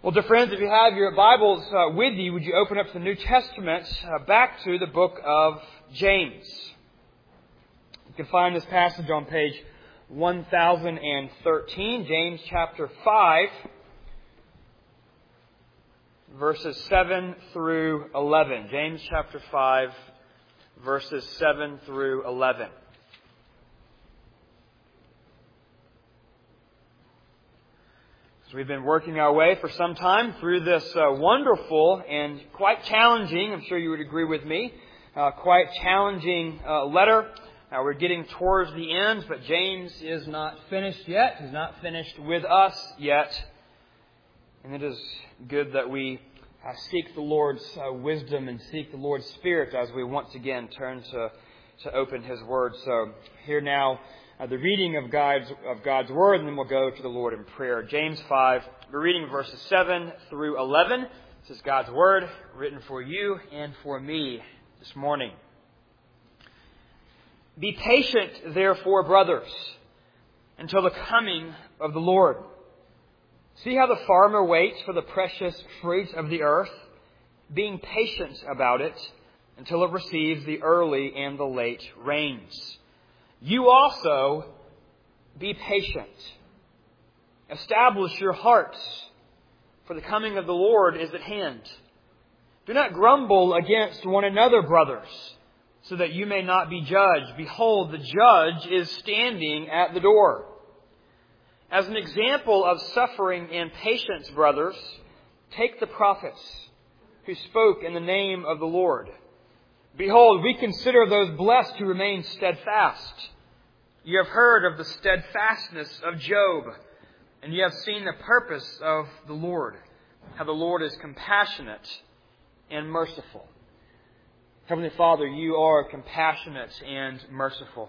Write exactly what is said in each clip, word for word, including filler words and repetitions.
Well, dear friends, if you have your Bibles uh, with you, would you open up the New Testament uh, back to the book of James? You can find this passage on page one thousand thirteen, James chapter five, verses seven through eleven. James chapter five, verses seven through eleven. We've been working our way for some time through this uh, wonderful and quite challenging, I'm sure you would agree with me, uh, quite challenging uh, letter. Uh, we're getting towards the end, but James is not finished yet. He's not finished with us yet. And it is good that we uh, seek the Lord's uh, wisdom and seek the Lord's Spirit as we once again turn to, to open His Word. So here now, Uh, the reading of God's, of God's Word, and then we'll go to the Lord in prayer. James five, we're reading verses seven through eleven. This is God's Word written for you and for me this morning. Be patient, therefore, brothers, until the coming of the Lord. See how the farmer waits for the precious fruit of the earth, being patient about it until it receives the early and the late rains. You also be patient. Establish your hearts, for the coming of the Lord is at hand. Do not grumble against one another, brothers, so that you may not be judged. Behold, the judge is standing at the door. As an example of suffering and patience, brothers, take the prophets who spoke in the name of the Lord. Behold, we consider those blessed who remain steadfast. You have heard of the steadfastness of Job, and you have seen the purpose of the Lord, how the Lord is compassionate and merciful. Heavenly Father, you are compassionate and merciful.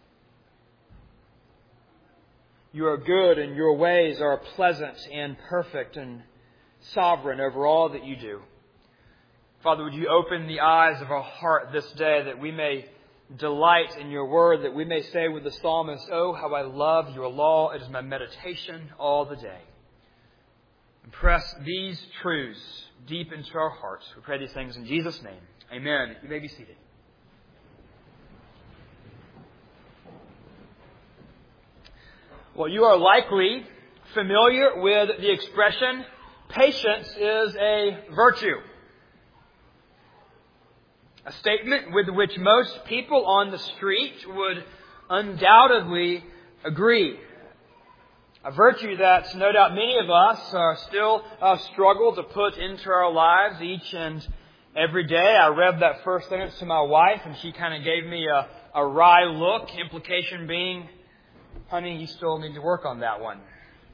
You are good, and your ways are pleasant and perfect and sovereign over all that you do. Father, would you open the eyes of our heart this day that we may delight in your word, that we may say with the psalmist, "Oh, how I love your law. It is my meditation all the day." Impress these truths deep into our hearts. We pray these things in Jesus' name. Amen. You may be seated. Well, you are likely familiar with the expression, patience is a virtue. A statement with which most people on the street would undoubtedly agree. A virtue that no doubt many of us are still uh, struggle to put into our lives each and every day. I read that first sentence to my wife and she kind of gave me a, a wry look, implication being, honey, you still need to work on that one.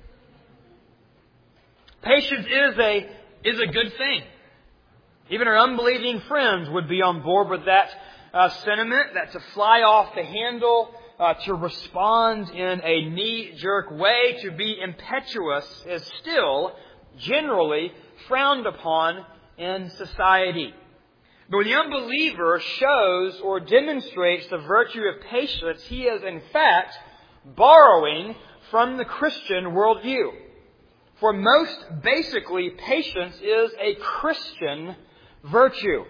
Patience is a, is a good thing. Even our unbelieving friends would be on board with that uh, sentiment, that to fly off the handle, uh, to respond in a knee-jerk way, to be impetuous is still generally frowned upon in society. But when the unbeliever shows or demonstrates the virtue of patience, he is in fact borrowing from the Christian worldview. For most basically, patience is a Christian virtue.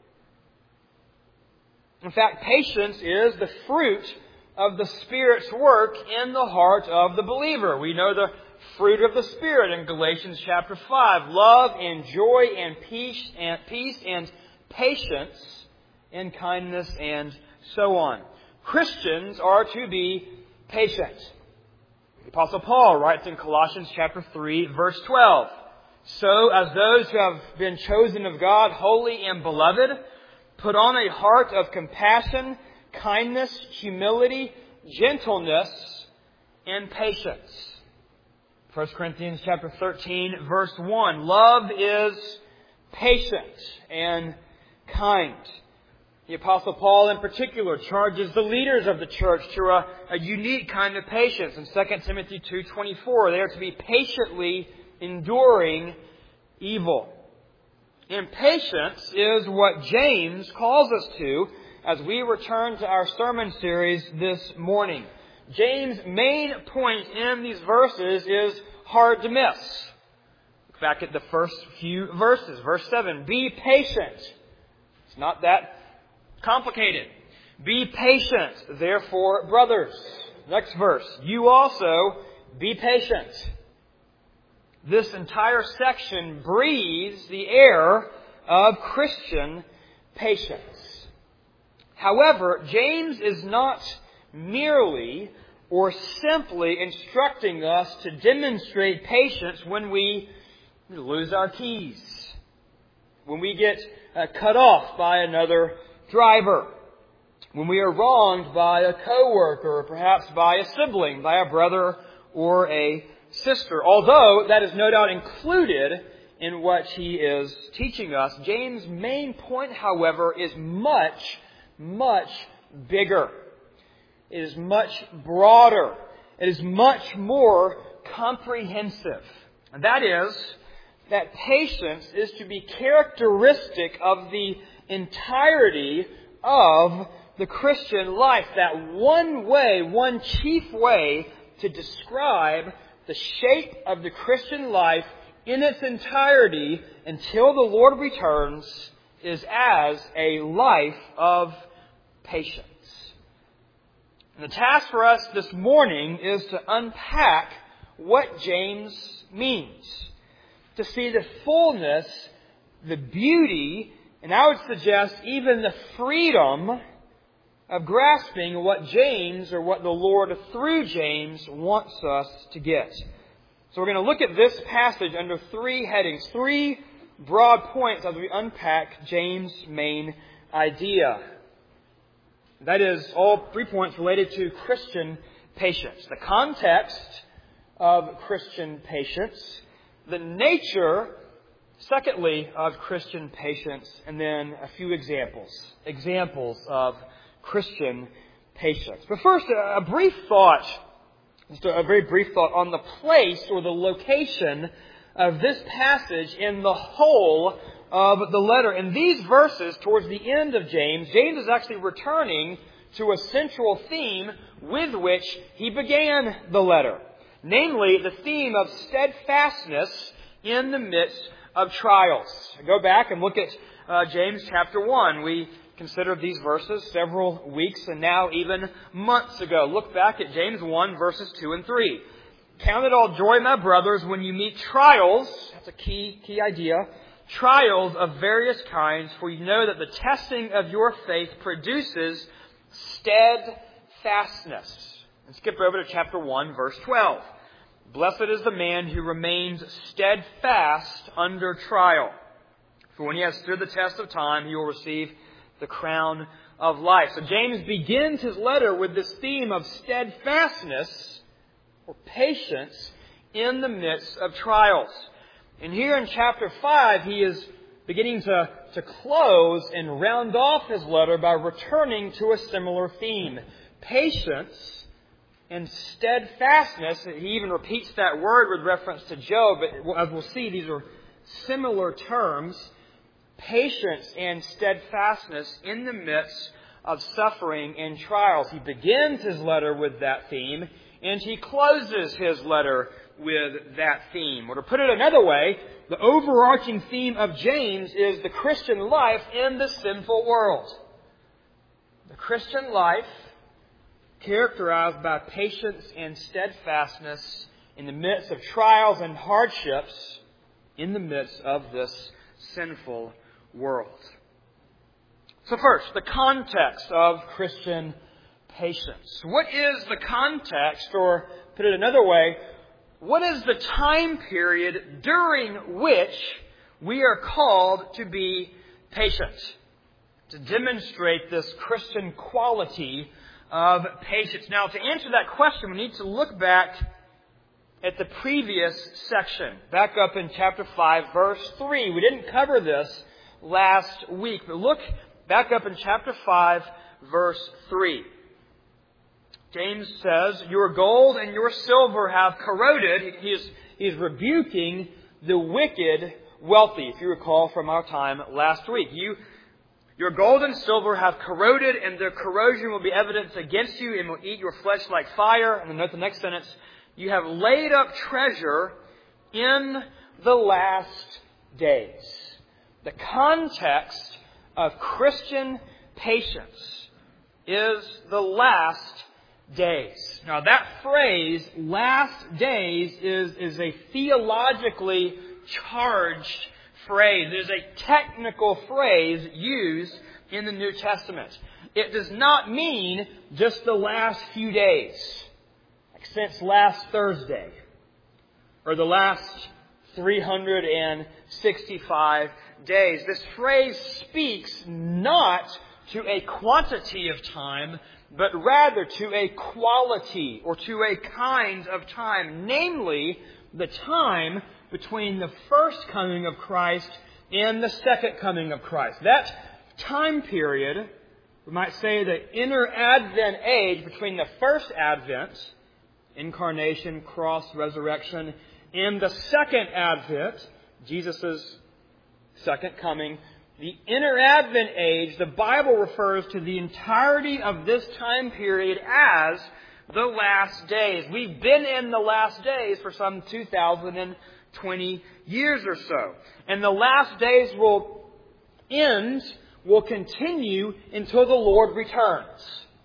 In fact, patience is the fruit of the Spirit's work in the heart of the believer. We know the fruit of the Spirit in Galatians chapter five. Love and joy and peace and peace and patience and kindness and so on. Christians are to be patient. The Apostle Paul writes in Colossians chapter three, verse twelve. So, as those who have been chosen of God, holy and beloved, put on a heart of compassion, kindness, humility, gentleness, and patience. First Corinthians chapter thirteen, verse one. Love is patient and kind. The Apostle Paul in particular charges the leaders of the church to a, a unique kind of patience. In Second Timothy two twenty-four, they are to be patiently enduring evil. And patience is what James calls us to as we return to our sermon series this morning. James' main point in these verses is hard to miss. Look back at the first few verses. Verse seven, be patient. It's not that complicated. Be patient, therefore, brothers. Next verse, you also be patient. This entire section breathes the air of Christian patience. However, James is not merely or simply instructing us to demonstrate patience when we lose our keys, when we get uh, cut off by another driver, when we are wronged by a coworker, or perhaps by a sibling, by a brother or a sister. Although that is no doubt included in what he is teaching us, James' main point, however, is much, much bigger. It is much broader. It is much more comprehensive. And that is that patience is to be characteristic of the entirety of the Christian life. That one way, one chief way to describe the shape of the Christian life in its entirety until the Lord returns is as a life of patience. And the task for us this morning is to unpack what James means, to see the fullness, the beauty, and I would suggest even the freedom of grasping what James, or what the Lord through James wants us to get. So we're going to look at this passage under three headings, three broad points as we unpack James' main idea. That is, all three points related to Christian patience. The context of Christian patience, the nature, secondly, of Christian patience, and then a few examples. Examples of Christian patience. But first, a brief thought, just a very brief thought on the place or the location of this passage in the whole of the letter. In these verses, towards the end of James, James is actually returning to a central theme with which he began the letter. Namely, the theme of steadfastness in the midst of trials. Go back and look at uh, James chapter one. We considered these verses several weeks and now even months ago. Look back at James one, verses two and three. Count it all joy, my brothers, when you meet trials. That's a key, key idea. Trials of various kinds, for you know that the testing of your faith produces steadfastness. And skip over to chapter one, verse twelve. Blessed is the man who remains steadfast under trial. For when he has stood the test of time, he will receive the crown of life. So James begins his letter with this theme of steadfastness or patience in the midst of trials. And here in chapter five, he is beginning to, to close and round off his letter by returning to a similar theme. Patience and steadfastness. He even repeats that word with reference to Job, but as we'll see, these are similar terms. Patience and steadfastness in the midst of suffering and trials. He begins his letter with that theme, and he closes his letter with that theme. Or to put it another way, the overarching theme of James is the Christian life in the sinful world. The Christian life characterized by patience and steadfastness in the midst of trials and hardships in the midst of this sinful world. So first, the context of Christian patience. What is the context, or put it another way, what is the time period during which we are called to be patient? To demonstrate this Christian quality of patience. Now, to answer that question, we need to look back at the previous section. Back up in chapter five, verse three. We didn't cover this last week, but look back up in chapter five, verse three. James says, your gold and your silver have corroded. He is, he is rebuking the wicked wealthy, if you recall from our time last week. You, your gold and silver have corroded, and their corrosion will be evidence against you and will eat your flesh like fire. And then note the next sentence. You have laid up treasure in the last days. The context of Christian patience is the last days. Now that phrase, last days, is, is a theologically charged phrase. It is a technical phrase used in the New Testament. It does not mean just the last few days, like since last Thursday, or the last three hundred sixty-five days. This phrase speaks not to a quantity of time, but rather to a quality or to a kind of time, namely the time between the first coming of Christ and the second coming of Christ. That time period, we might say the inner Advent age between the first Advent, incarnation, cross, resurrection, and the second Advent, Jesus' second coming, the inner Advent age, the Bible refers to the entirety of this time period as the last days. We've been in the last days for some two thousand twenty years or so. And the last days will end, will continue until the Lord returns.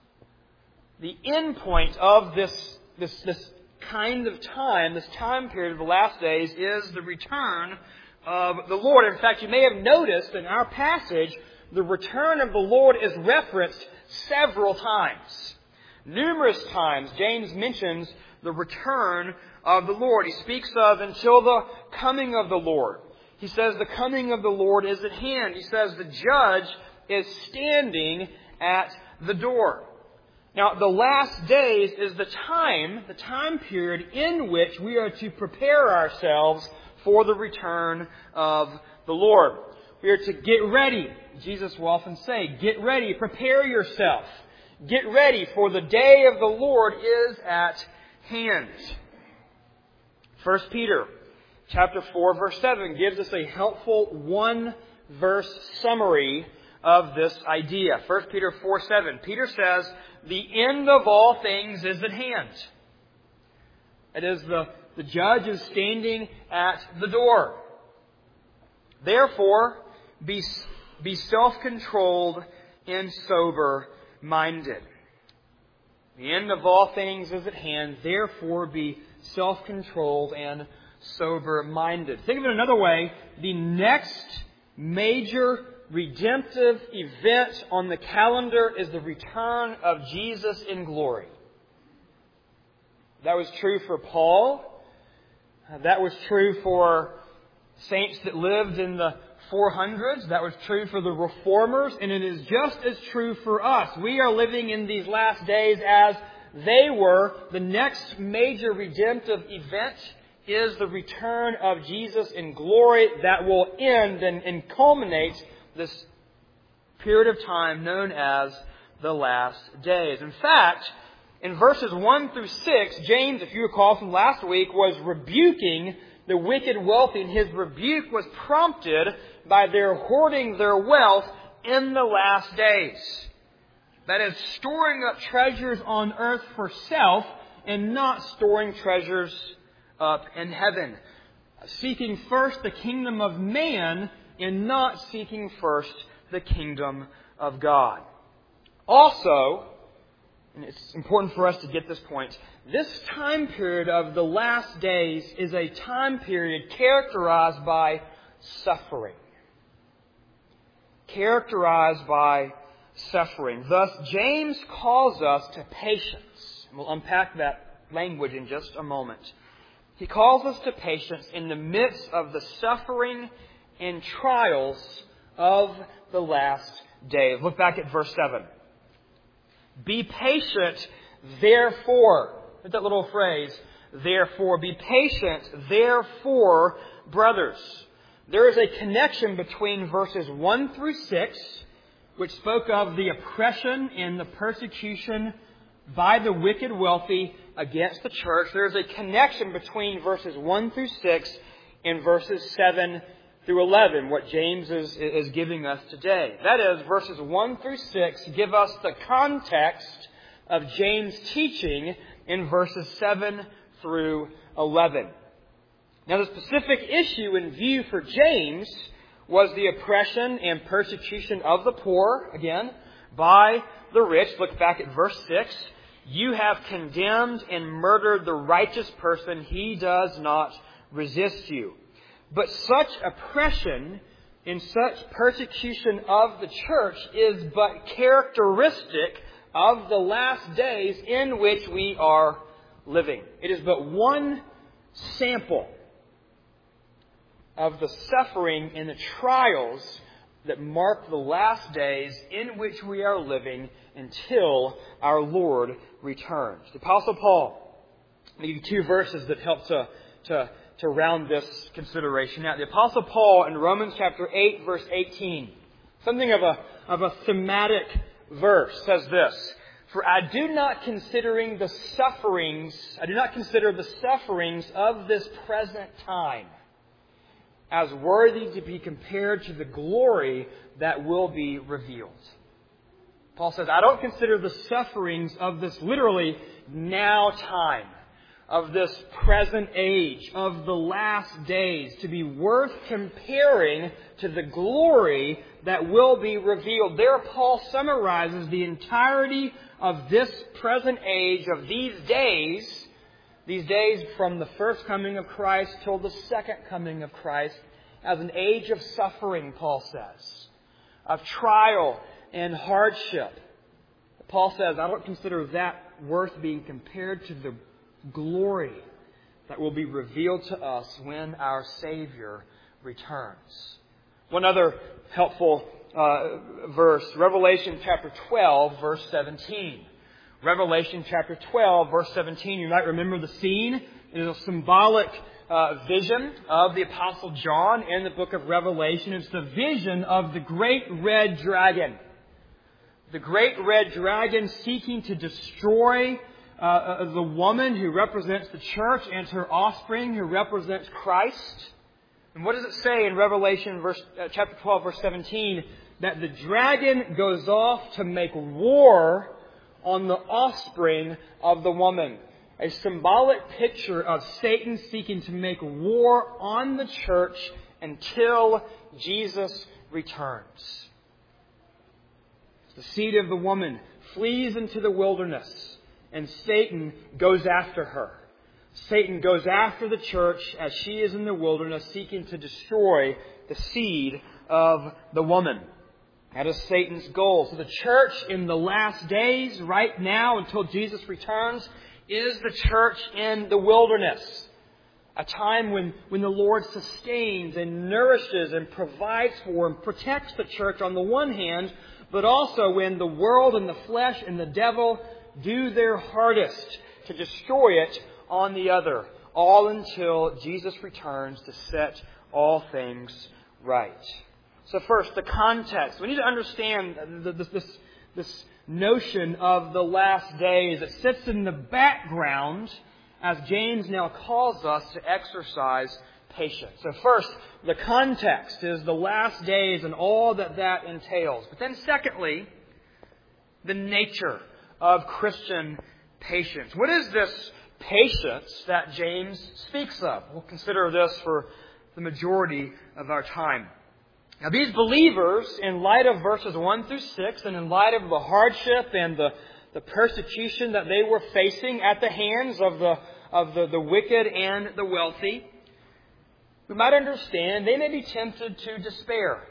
The end point of this, this, this kind of time, this time period of the last days, is the return of the Lord. In fact, you may have noticed in our passage, the return of the Lord is referenced several times. Numerous times, James mentions the return of the Lord. He speaks of until the coming of the Lord. He says the coming of the Lord is at hand. He says the judge is standing at the door. Now, the last days is the time, the time period in which we are to prepare ourselves for the return of the Lord. We are to get ready. Jesus will often say, get ready, prepare yourself. Get ready, for the day of the Lord is at hand. First Peter chapter four, verse seven gives us a helpful one-verse summary of this idea. First Peter four seven. Peter says, the end of all things is at hand. It is the, the judge is standing at the door. Therefore, be, be self-controlled and sober-minded. The end of all things is at hand. Therefore, be self-controlled and sober-minded. Think of it another way. The next major redemptive event on the calendar is the return of Jesus in glory. That was true for Paul. That was true for saints that lived in the four hundreds. That was true for the reformers. And it is just as true for us. We are living in these last days as they were. The next major redemptive event is the return of Jesus in glory that will end and, and culminate this period of time known as the last days. In fact, in verses one through six, James, if you recall from last week, was rebuking the wicked wealthy, and his rebuke was prompted by their hoarding their wealth in the last days. That is, storing up treasures on earth for self and not storing treasures up in heaven. Seeking first the kingdom of man and not seeking first the kingdom of God. Also, and it's important for us to get this point, this time period of the last days is a time period characterized by suffering. Characterized by suffering. Thus, James calls us to patience. We'll unpack that language in just a moment. He calls us to patience in the midst of the suffering and trials of the last days. Look back at verse seven. Be patient, therefore. Look at that little phrase. Therefore, be patient, therefore, brothers. There is a connection between verses one through six, which spoke of the oppression and the persecution by the wicked wealthy against the church. There is a connection between verses one through six and verses seven through eleven, what James is, is giving us today. That is, verses one through six give us the context of James' teaching in verses seven through eleven. Now, the specific issue in view for James was the oppression and persecution of the poor, again, by the rich. Look back at verse six. You have condemned and murdered the righteous person. He does not resist you. But such oppression and such persecution of the church is but characteristic of the last days in which we are living. It is but one sample of the suffering and the trials that mark the last days in which we are living until our Lord returns. The Apostle Paul, I'll give you two verses that help to, to, to round this consideration out. The Apostle Paul in Romans chapter eight, verse eighteen, something of a, of a thematic verse, says this: For I do not considering the sufferings, I do not consider the sufferings of this present time as worthy to be compared to the glory that will be revealed. Paul says, I don't consider the sufferings of this literally now time, of this present age, of the last days, to be worth comparing to the glory that will be revealed. There Paul summarizes the entirety of this present age, of these days, these days from the first coming of Christ till the second coming of Christ, as an age of suffering, Paul says, of trial and hardship. Paul says, I don't consider that worth being compared to the glory that will be revealed to us when our Savior returns. One other helpful uh, verse, Revelation chapter twelve, verse seventeen. Revelation chapter twelve, verse seventeen. You might remember the scene. It is a symbolic uh, vision of the Apostle John in the book of Revelation. It's the vision of the great red dragon. The great red dragon seeking to destroy uh, uh, the woman who represents the church and her offspring who represents Christ. And what does it say in Revelation verse, uh, chapter twelve, verse seventeen? That the dragon goes off to make war on the offspring of the woman. A symbolic picture of Satan seeking to make war on the church until Jesus returns. The seed of the woman flees into the wilderness, and Satan goes after her. Satan goes after the church as she is in the wilderness, seeking to destroy the seed of the woman. That is Satan's goal. So the church in the last days, right now, until Jesus returns, is the church in the wilderness. A time when, when the Lord sustains and nourishes and provides for and protects the church on the one hand, but also when the world and the flesh and the devil do their hardest to destroy it on the other, all until Jesus returns to set all things right. So first, the context. We need to understand this, this, this notion of the last days. It sits in the background as James now calls us to exercise patience. So first, the context is the last days and all that that entails. But then secondly, the nature of Christian patience. What is this patience that James speaks of? We'll consider this for the majority of our time. Now, these believers, in light of verses one through six, and in light of the hardship and the, the persecution that they were facing at the hands of the of the, the wicked and the wealthy, we might understand they may be tempted to despair.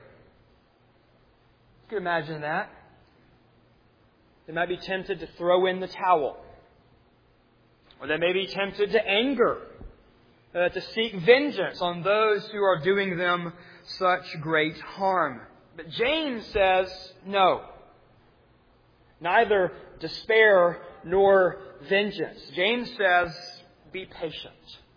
You can imagine that. They might be tempted to throw in the towel. Or they may be tempted to anger, uh, to seek vengeance on those who are doing them such great harm. But James says, no. Neither despair nor vengeance. James says, be patient.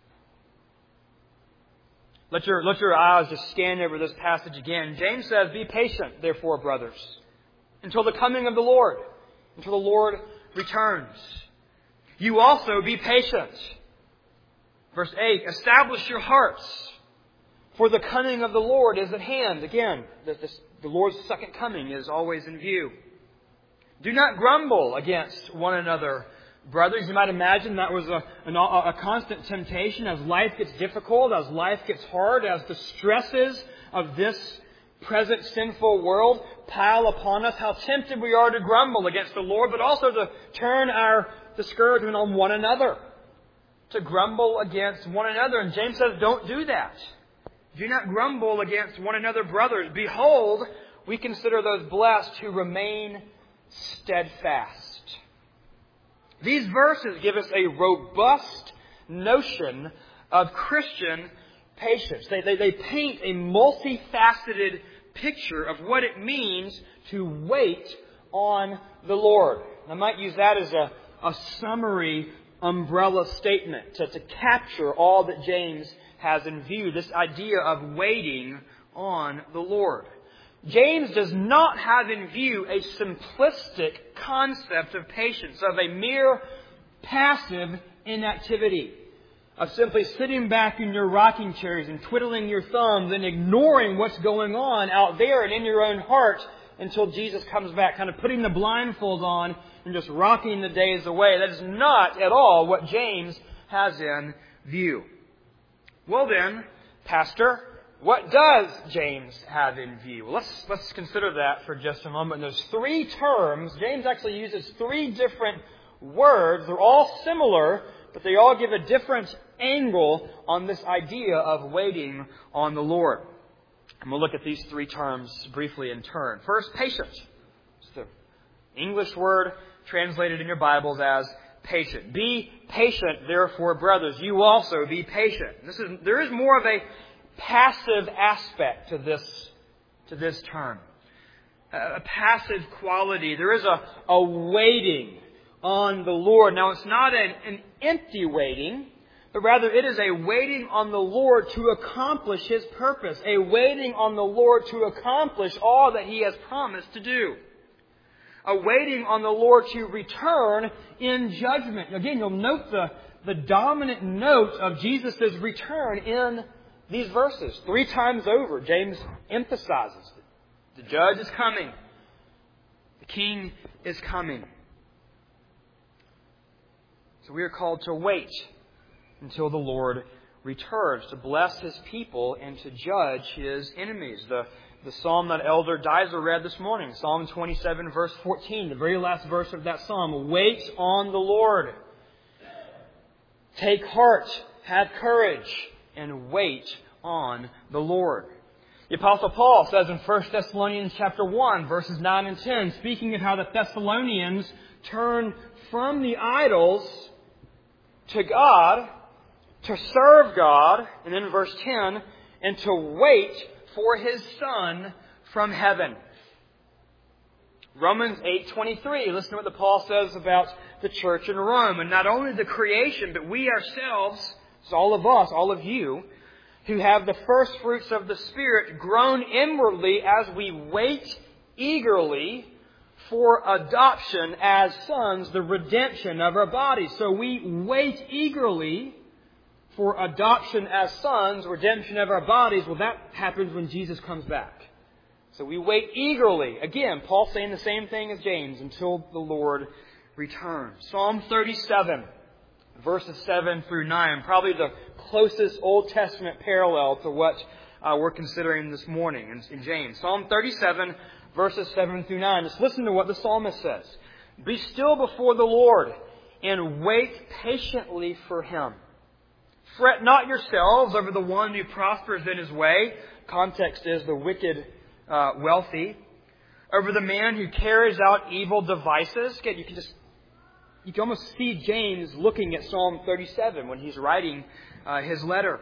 Let your, let your eyes just scan over this passage again. James says, be patient, therefore, brothers, until the coming of the Lord, until the Lord returns. You also be patient. Verse eight, establish your hearts, for the coming of the Lord is at hand. Again, the, the, the Lord's second coming is always in view. Do not grumble against one another, Brothers, you might imagine that was a, an, a constant temptation as life gets difficult, as life gets hard, as the stresses of this present sinful world pile upon us, how tempted we are to grumble against the Lord, but also to turn our discouragement on one another, to grumble against one another. And James says, don't do that. Do not grumble against one another, brothers. Behold, we consider those blessed who remain steadfast. These verses give us a robust notion of Christian patience. They, they, they paint a multifaceted picture of what it means to wait on the Lord. I might use that as a, a summary umbrella statement to, to capture all that James has in view, this idea of waiting on the Lord. James does not have in view a simplistic concept of patience, of a mere passive inactivity, of simply sitting back in your rocking chairs and twiddling your thumbs and ignoring what's going on out there and in your own heart until Jesus comes back, kind of putting the blindfold on and just rocking the days away. That is not at all what James has in view. Well then, Pastor, what does James have in view? Well, let's, let's consider that for just a moment. There's three terms. James actually uses three different words. They're all similar, but they all give a different angle on this idea of waiting on the Lord. And we'll look at these three terms briefly in turn. First, patience. It's the English word translated in your Bibles as patient. Be patient, therefore, brothers. You also be patient. This is, there is more of a passive aspect to this, to this term. A passive quality. There is a, a waiting on the Lord. Now, it's not an, an empty waiting, but rather it is a waiting on the Lord to accomplish His purpose. A waiting on the Lord to accomplish all that He has promised to do. A waiting on the Lord to return in judgment. Again, you'll note the, the dominant note of Jesus' return in these verses. Three times over, James emphasizes that the judge is coming. The king is coming. So we are called to wait until the Lord returns, to bless His people and to judge His enemies. The, the psalm that Elder Dizer read this morning, Psalm twenty-seven, verse fourteen, the very last verse of that psalm. Wait on the Lord. Take heart, have courage, and wait on the Lord. The Apostle Paul says in First Thessalonians chapter one, verses nine and ten, speaking of how the Thessalonians turned from the idols to God, to serve God, and then verse ten, and to wait for His Son from heaven. Romans eight twenty-three, listen to what the Paul says about the church in Rome. And not only the creation, but we ourselves, it's all of us, all of you, who have the first fruits of the Spirit, groan inwardly as we wait eagerly for adoption as sons, the redemption of our bodies. So we wait eagerly for adoption as sons, redemption of our bodies. Well, that happens when Jesus comes back. So we wait eagerly. Again, Paul saying the same thing as James, until the Lord returns. Psalm thirty-seven, verses seven through nine, probably the closest Old Testament parallel to what uh, we're considering this morning in, in James. Psalm thirty-seven, verses seven through nine. Let's listen to what the psalmist says. Be still before the Lord and wait patiently for Him. Fret not yourselves over the one who prospers in his way. Context is the wicked uh, wealthy. Over the man who carries out evil devices. Again, you can just you can almost see James looking at Psalm thirty-seven when he's writing uh, his letter.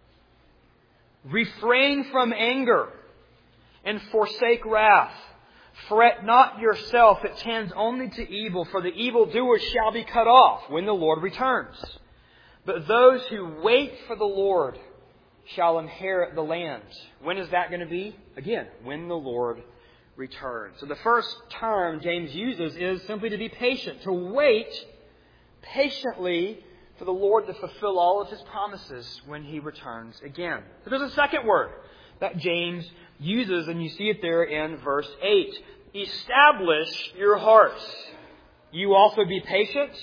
Refrain from anger and forsake wrath. Fret not yourself, it tends only to evil, for the evildoers shall be cut off when the Lord returns. But those who wait for the Lord shall inherit the land. When is that going to be? Again, when the Lord returns. So the first term James uses is simply to be patient, to wait patiently for the Lord to fulfill all of His promises when He returns again. But there's a second word that James uses, and you see it there in verse eight. Establish your hearts. You also be patient.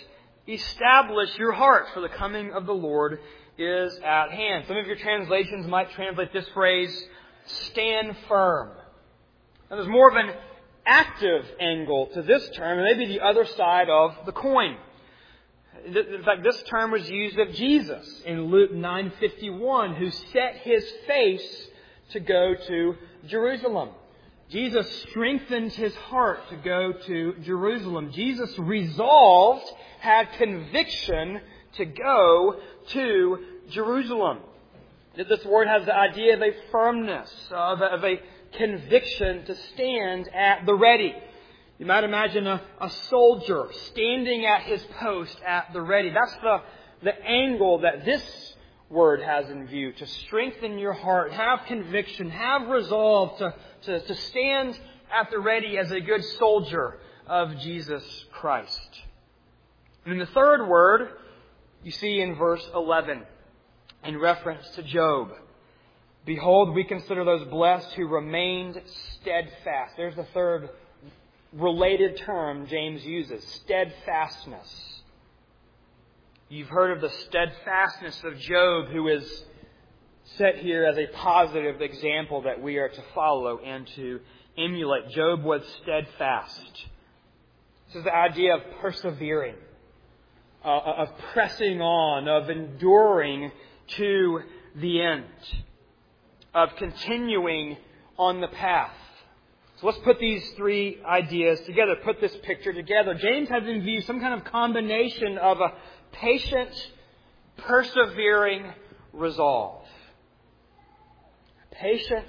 establish your hearts, for the coming of the Lord is at hand. Some of your translations might translate this phrase, stand firm. Now, there's more of an active angle to this term, and maybe the other side of the coin. In fact, this term was used of Jesus in Luke nine fifty-one, who set his face to go to Jerusalem. Jesus strengthened his heart to go to Jerusalem. Jesus resolved, had conviction to go to Jerusalem. This word has the idea of a firmness, of a, of a conviction to stand at the ready. You might imagine a, a soldier standing at his post at the ready. That's the, the angle that this word has in view. To strengthen your heart, have conviction, have resolve to, to, to stand at the ready as a good soldier of Jesus Christ. And then the third word you see in verse eleven in reference to Job. Behold, we consider those blessed who remained steadfast. There's the third related term James uses, steadfastness. You've heard of the steadfastness of Job, who is set here as a positive example that we are to follow and to emulate. Job was steadfast. This is the idea of persevering, uh, of pressing on, of enduring to the end, of continuing on the path. So let's put these three ideas together, put this picture together. James has in view some kind of combination of a patient, persevering resolve. Patient,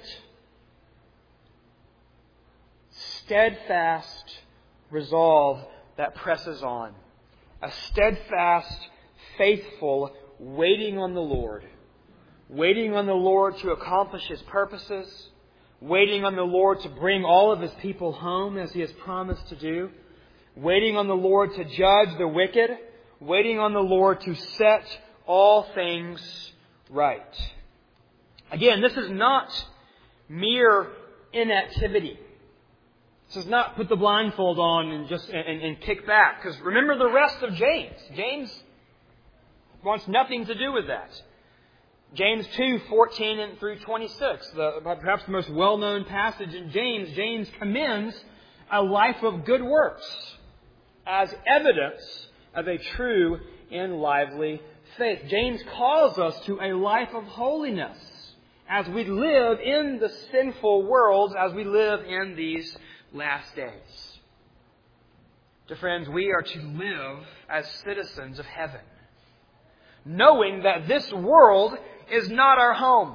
steadfast resolve that presses on. A steadfast, faithful, waiting on the Lord. Waiting on the Lord to accomplish His purposes. Waiting on the Lord to bring all of His people home as He has promised to do. Waiting on the Lord to judge the wicked. Waiting on the Lord to set all things right. Again, this is not mere inactivity. This is not put the blindfold on and just and, and kick back. Because remember the rest of James. James wants nothing to do with that. James two, fourteen and through twenty-six, the, perhaps the most well-known passage in James. James commends a life of good works as evidence of a true and lively faith. James calls us to a life of holiness as we live in the sinful world, as we live in these last days. Dear friends, we are to live as citizens of heaven, knowing that this world is not our home.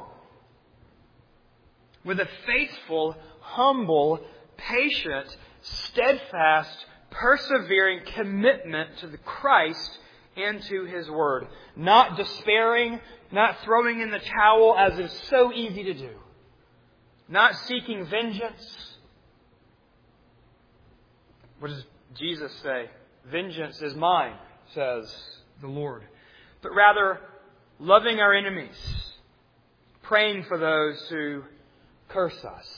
With a faithful, humble, patient, steadfast, persevering commitment to the Christ and to His Word. Not despairing, not throwing in the towel as is so easy to do. Not seeking vengeance. What does Jesus say? Vengeance is mine, says the Lord. But rather, loving our enemies, praying for those who curse us.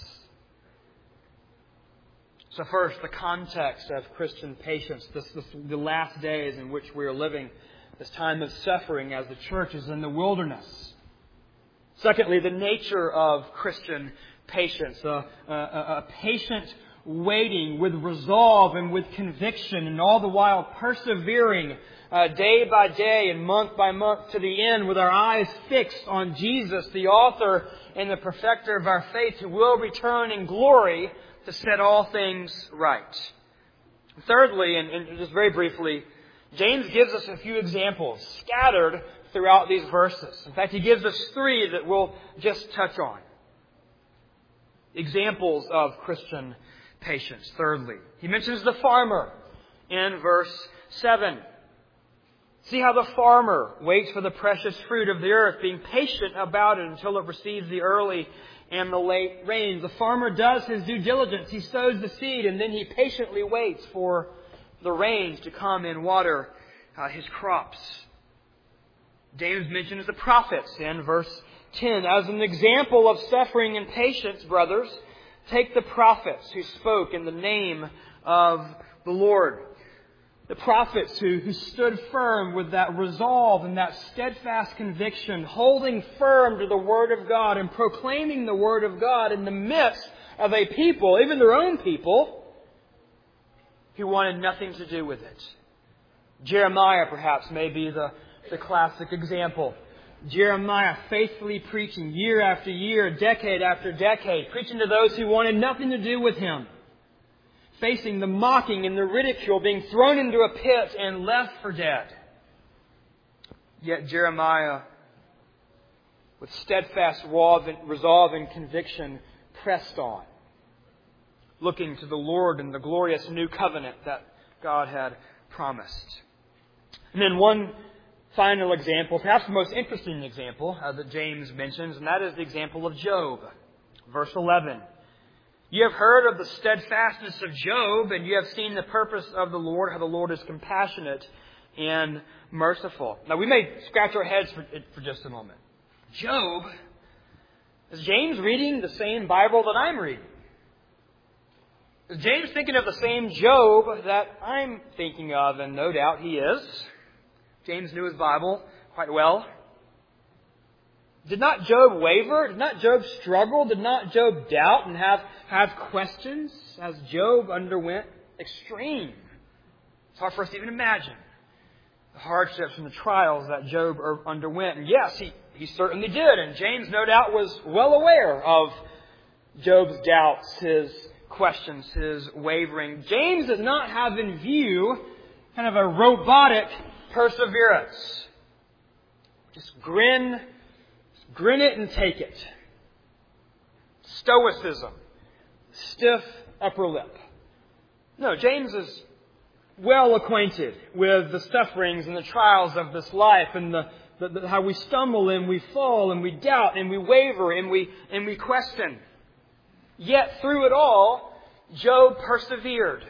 So first, the context of Christian patience, this, this, the last days in which we are living, this time of suffering as the church is in the wilderness. Secondly, the nature of Christian patience, a, a, a patient waiting with resolve and with conviction, and all the while persevering Uh, day by day and month by month to the end, with our eyes fixed on Jesus, the author and the perfecter of our faith, who will return in glory to set all things right. Thirdly, and, and just very briefly, James gives us a few examples scattered throughout these verses. In fact, he gives us three that we'll just touch on. Examples of Christian patience. Thirdly, he mentions the farmer in verse seven. See how the farmer waits for the precious fruit of the earth, being patient about it until it receives the early and the late rains. The farmer does his due diligence. He sows the seed, and then he patiently waits for the rains to come and water uh, his crops. James mentions the prophets in verse ten. As an example of suffering and patience, brothers, take the prophets who spoke in the name of the Lord. The prophets who, who stood firm with that resolve and that steadfast conviction, holding firm to the Word of God and proclaiming the Word of God in the midst of a people, even their own people, who wanted nothing to do with it. Jeremiah, perhaps, may be the, the classic example. Jeremiah faithfully preaching year after year, decade after decade, preaching to those who wanted nothing to do with him, facing the mocking and the ridicule, being thrown into a pit and left for dead. Yet Jeremiah, with steadfast resolve and conviction, pressed on, looking to the Lord and the glorious new covenant that God had promised. And then one final example, perhaps the most interesting example uh, that James mentions, and that is the example of Job. Verse eleven. You have heard of the steadfastness of Job, and you have seen the purpose of the Lord, how the Lord is compassionate and merciful. Now, we may scratch our heads for, for just a moment. Job? Is James reading the same Bible that I'm reading? Is James thinking of the same Job that I'm thinking of? And no doubt he is. James knew his Bible quite well. Did not Job waver? Did not Job struggle? Did not Job doubt and have, have questions as Job underwent extreme? It's hard for us to even imagine the hardships and the trials that Job underwent. And yes, he, he certainly did. And James, no doubt, was well aware of Job's doubts, his questions, his wavering. James does not have in view kind of a robotic perseverance. Just grin, grin it and take it. Stoicism. Stiff upper lip. No, James is well acquainted with the sufferings and the trials of this life and the, the, the how we stumble and we fall and we doubt and we waver and we and we question. Yet through it all, Job persevered.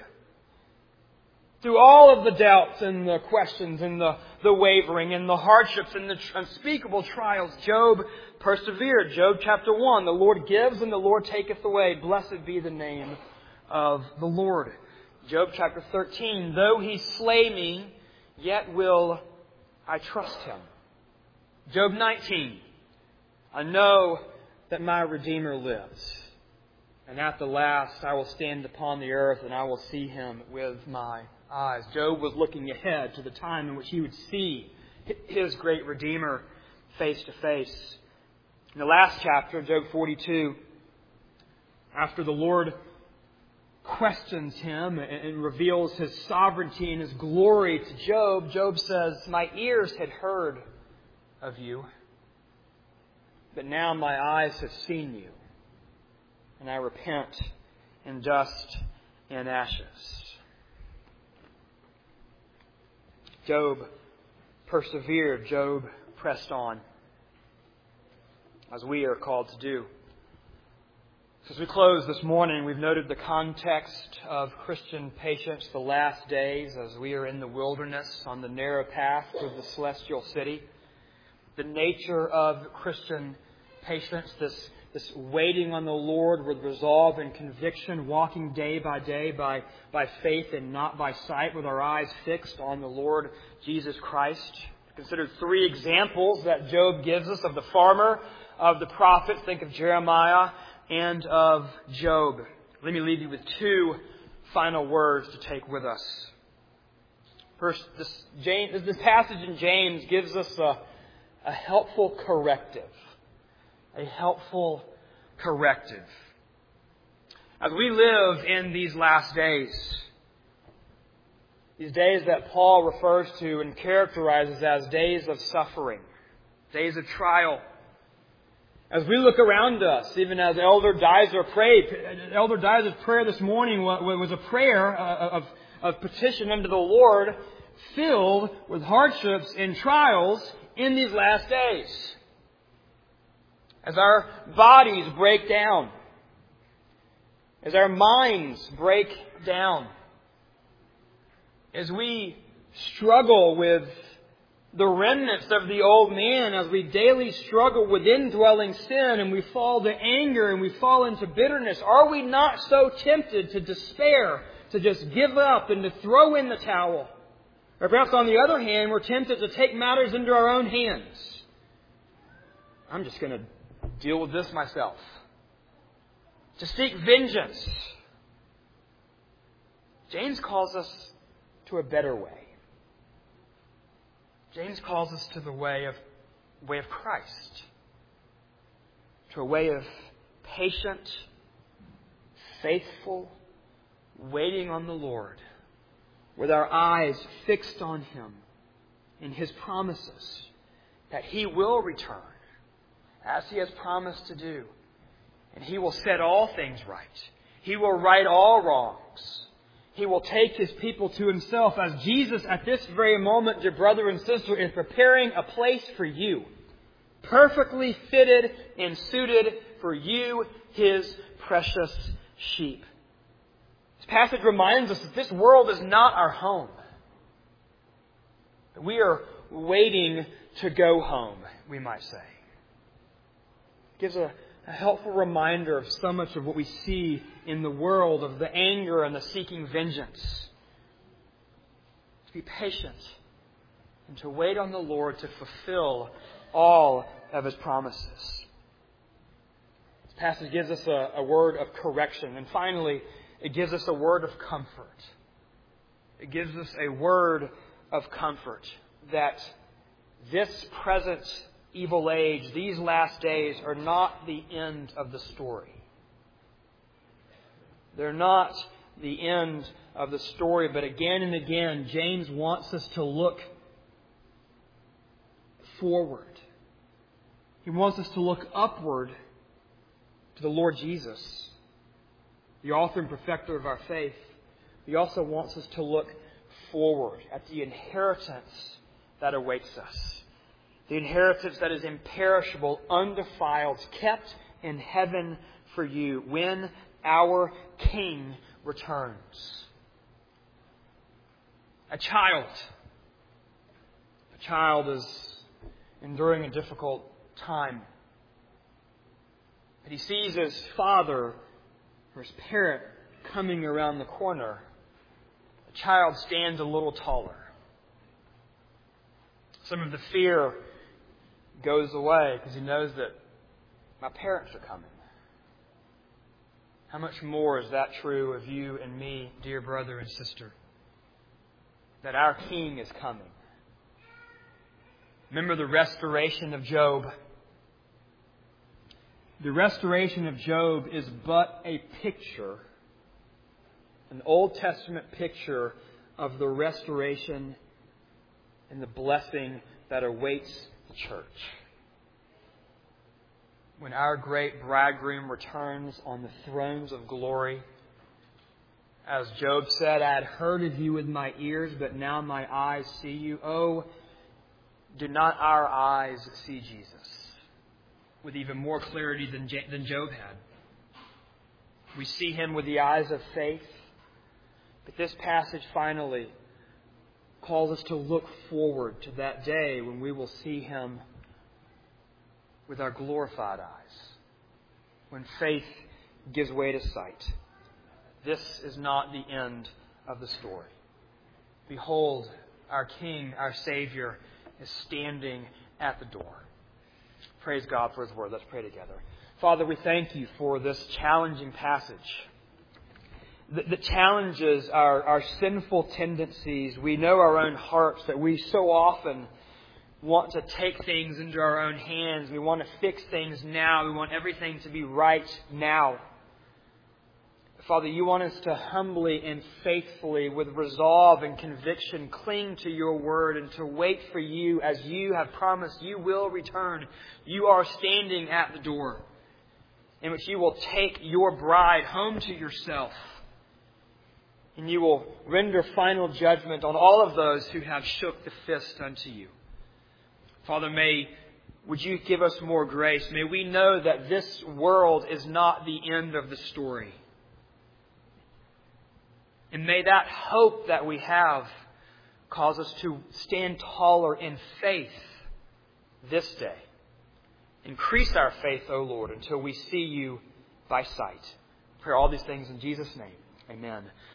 Through all of the doubts and the questions and the, the wavering and the hardships and the unspeakable trials, Job persevered. Job chapter one, the Lord gives and the Lord taketh away. Blessed be the name of the Lord. Job chapter thirteen, though he slay me, yet will I trust him. Job nineteen, I know that my Redeemer lives. And at the last I will stand upon the earth and I will see him with my eyes. Job was looking ahead to the time in which he would see his great Redeemer face to face. In the last chapter, Job forty-two, after the Lord questions him and reveals his sovereignty and his glory to Job, Job says, my ears had heard of you, but now my eyes have seen you, and I repent in dust and ashes. Job persevered. Job pressed on, as we are called to do. As we close this morning, we've noted the context of Christian patience, the last days, as we are in the wilderness on the narrow path to the celestial city. The nature of Christian patience, this, this waiting on the Lord with resolve and conviction, walking day by day by, by faith and not by sight, with our eyes fixed on the Lord Jesus Christ. Consider three examples that Job gives us of the farmer, of the prophet. Think of Jeremiah and of Job. Let me leave you with two final words to take with us. First, this, James, this passage in James gives us a, a helpful corrective. A helpful corrective. As we live in these last days, these days that Paul refers to and characterizes as days of suffering, days of trial, as we look around us, even as Elder Deiser prayed, Elder Deiser's prayer this morning was a prayer of, of petition unto the Lord filled with hardships and trials in these last days. As our bodies break down, as our minds break down, as we struggle with the remnants of the old man, as we daily struggle with indwelling sin and we fall to anger and we fall into bitterness, are we not so tempted to despair, to just give up and to throw in the towel? Or perhaps on the other hand, we're tempted to take matters into our own hands. I'm just going to deal with this myself. To seek vengeance. James calls us to a better way. James calls us to the way of way of Christ. To a way of patient, faithful, waiting on the Lord, with our eyes fixed on Him in His promises that He will return, as He has promised to do. And He will set all things right. He will right all wrongs. He will take His people to Himself, as Jesus at this very moment, dear brother and sister, is preparing a place for you. Perfectly fitted and suited for you, His precious sheep. This passage reminds us that this world is not our home. We are waiting to go home, we might say. It gives a, a helpful reminder of so much of what we see in the world, of the anger and the seeking vengeance. To be patient and to wait on the Lord to fulfill all of His promises. This passage gives us a, a word of correction. And finally, it gives us a word of comfort. It gives us a word of comfort that this present evil age, these last days, are not the end of the story. They're not the end of the story, but again and again, James wants us to look forward. He wants us to look upward to the Lord Jesus, the author and perfecter of our faith. He also wants us to look forward at the inheritance that awaits us. The inheritance that is imperishable, undefiled, kept in heaven for you when our King returns. A child. A child is enduring a difficult time. But he sees his father or his parent coming around the corner. The child stands a little taller. Some of the fear goes away because he knows that my parents are coming. How much more is that true of you and me, dear brother and sister? That our King is coming. Remember the restoration of Job. The restoration of Job is but a picture, an Old Testament picture of the restoration and the blessing that awaits the church. When our great bridegroom returns on the thrones of glory, as Job said, I had heard of you with my ears, but now my eyes see you. Oh, do not our eyes see Jesus with even more clarity than than Job had? We see Him with the eyes of faith. But this passage finally calls us to look forward to that day when we will see Him with our glorified eyes, when faith gives way to sight. This is not the end of the story. Behold, our King, our Savior, is standing at the door. Praise God for His word. Let's pray together. Father, we thank You for this challenging passage that, that challenges our, our sinful tendencies. We know our own hearts that we so often want to take things into our own hands. We want to fix things now. We want everything to be right now. Father, You want us to humbly and faithfully, with resolve and conviction, cling to Your word and to wait for You as You have promised You will return. You are standing at the door, in which You will take Your bride home to Yourself. And You will render final judgment on all of those who have shook the fist unto You. Father, may would You give us more grace. May we know that this world is not the end of the story. And may that hope that we have cause us to stand taller in faith this day. Increase our faith, O Lord, until we see You by sight. I pray all these things in Jesus' name. Amen.